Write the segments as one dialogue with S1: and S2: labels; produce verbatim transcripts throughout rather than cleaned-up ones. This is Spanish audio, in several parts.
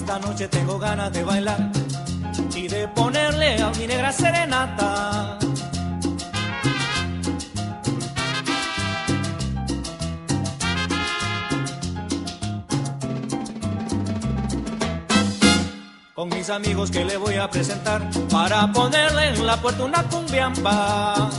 S1: Esta noche tengo ganas de bailar y de ponerle a mi negra serenata. Con mis amigos que le voy a presentar para ponerle en la puerta una cumbiamba.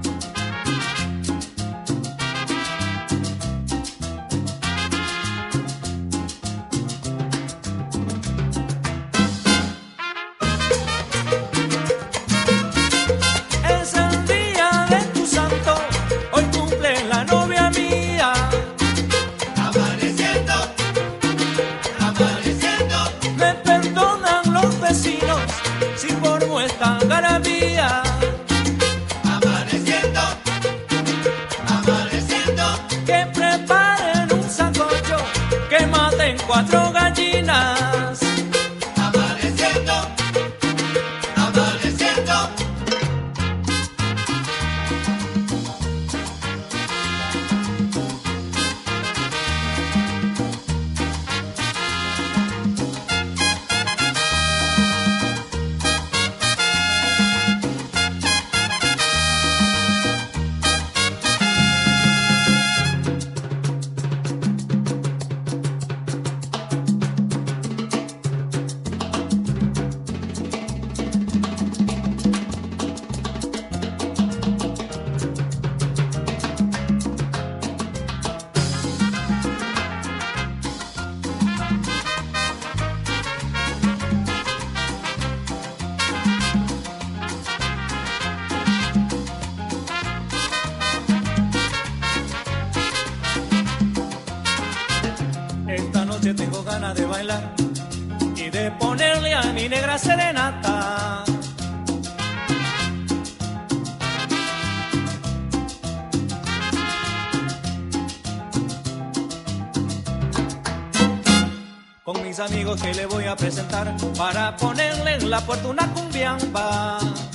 S1: Es el día de tu santo, hoy cumple la novia mía.
S2: Amaneciendo, amaneciendo,
S1: Me perdonan los vecinos si formo esta garabía.
S2: amaneciendo, amaneciendo,
S1: Que preparen un sancocho, que maten cuatro gallinas.
S2: amaneciendo, amaneciendo.
S1: Esta noche tengo ganas de bailar y de ponerle a mi negra serenata. Con mis amigos que le voy a presentar para ponerle en la puerta una cumbiamba.